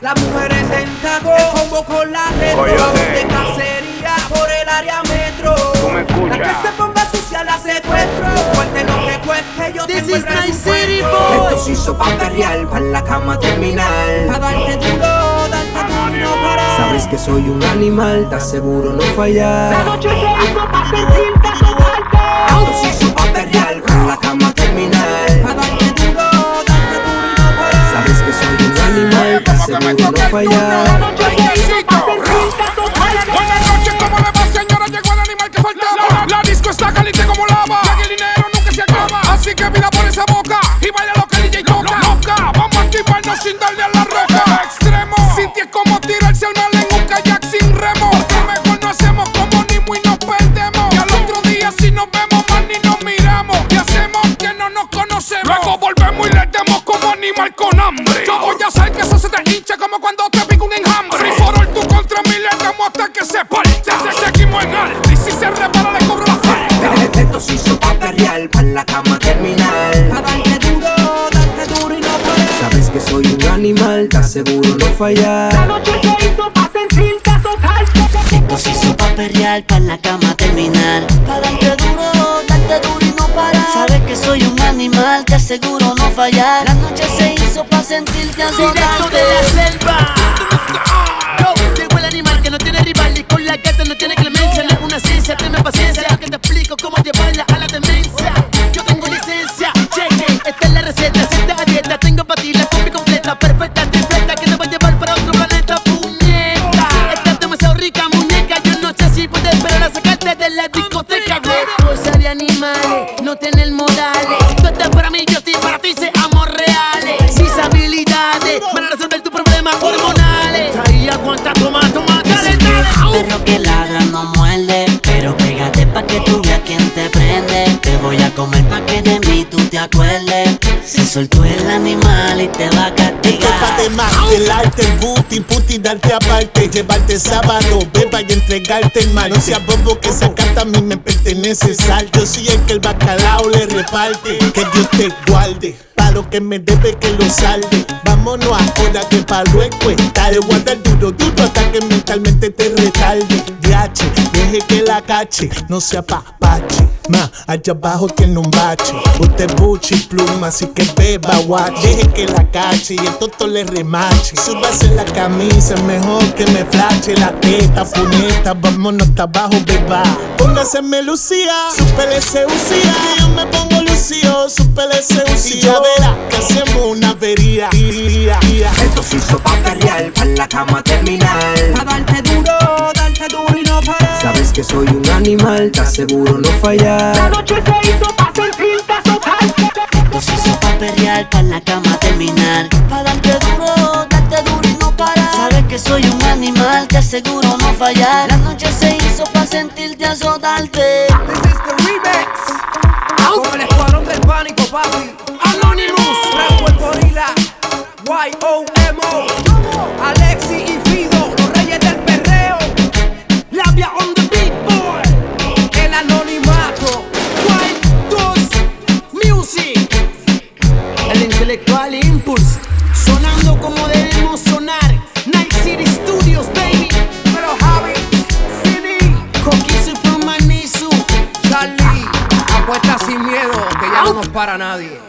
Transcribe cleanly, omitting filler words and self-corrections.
Las mujeres en taco, combo con la retro, de cacería por el área metro. ¿Tú me escuchas? La que se ponga sucia la secuestro. Cueste lo que cueste, yo This tengo el is my presupuesto. city, boy. Esto se hizo pa' perrear, pa' la cama terminal. Pa' darte duro y no parar. Sabes que soy un animal, te aseguro no fallar. La noche se hizo pa' sentirte azotarte. Esto se hizo pa' perrear, pa' la cama terminal. Pa' darte duro y no parar. Sabes que soy un animal, te aseguro no fallar. La noche se hizo pa' sentirte azotarte. Buenas noches, ¿cómo le va, señora? Llegó el animal que faltaba. La disco está caliente como lava. Y el dinero nunca se acaba. Así que mira por esa boca y baila lo que el DJ toca. Loca, vamos a activarnos sin darle a la roca. Extremo, Cinti es como tirarse al mar en un kayak sin remo. Porque mejor no hacemos como Nimo y nos perdemos. Y al otro día si nos vemos más ni nos miramos. Y hacemos que no nos conocemos. Luego volvemos y le demos como animal con hambre. Yo voy a hacer que eso se te hinche como cuando te pica un enjambre. Si por hoy tú contra mí le damos hasta que se parte. Seguimos en alto y si se repara le cobro la falta. Esto se hizo pa' perrear, pa' la cama terminal. Pa' darte duro y no parar. Sabes que soy un animal, te aseguro no fallar. La noche se hizo pa' sentirte azotarte. Esto se hizo pa' perrear, pa' en la cama terminar. Pa' darte duro y no parar. Sabes que soy un animal, te aseguro no fallar. La noche se hizo pa' sentirte azotarte. Directo de la selva. Yo, llegó el animal que no tiene rival y con la gata no tiene clemencia. No es una ciencia, tenme paciencia, que te explico cómo llevarla a la demencia. Yo tengo licencia, cheque, esta es la receta. Si estás a dieta, tengo pa' ti la combi completa, perfecta, tripleta, que te va a llevar para otro planeta, puñeta. Estás demasiado rica, muñeca, yo no sé si puedes esperar a sacarte de la discoteca. Cosa de animales, no tener modales. Tú estás para mí, yo estoy para ti, seamos reales. Sin habilidades, para resolver tus problemas hormonales. Ahí aguanta, toma, dale, dale. Perro que ladra no muerde, pero pégate pa' que tú veas quién te prende. Te voy a comer pa' que de mí tú te acuerdes. Se soltó el animal y te va a castigar. Copa de más, el arte, el booty, puti, darte aparte. Llevarte sábado, beba y entregarte el mar. No seas bobo que esa carta a mí me pertenece. Sal, yo soy el que el bacalao le reparte. Que Dios te guarde, pa' lo que me debe que lo salde. Vámonos ahora que pa' luego está. Le voy a dar duro hasta que mentalmente te retarde. DH, deje que la cache, no sea papache. Ma, allá abajo tiene un bache. Usted buche y pluma, así que beba guache. Deje que la cache y el toto le remache. Súbase la camisa, mejor que me flashe la teta, puñeta. Vámonos hasta abajo, beba. Póngaseme Lucía, súpele seducía. Que yo me pongo lucio, súpele seducía. Y ya verá que hacemos una avería. Esto se hizo pa' perrear, pa' la cama terminal. Pa' darte duro y no parar. Sabes que soy un animal, te aseguro no fallar. La noche se hizo pa' sentirte azotarte. Esto se hizo pa' perrear, pa' en la cama terminar. Pa' darte duro y no parar. Sabes que soy un animal, te aseguro no fallar. La noche se hizo pa' sentirte azotarte. This is the remix. Con el escuadrón del pánico, papi. Anonymous, Franco el gorila, YOMO, Alexi y Fido, los reyes del perreo. Labia on the beat, boy. El anonimato. Music. El intelectual Impulse, sonando como debemos sonar. Night City Studios, baby. Pero Javi, CD, Coquizzo y from my Misu. Charlie, apuesta sin miedo, que ya no nos para nadie.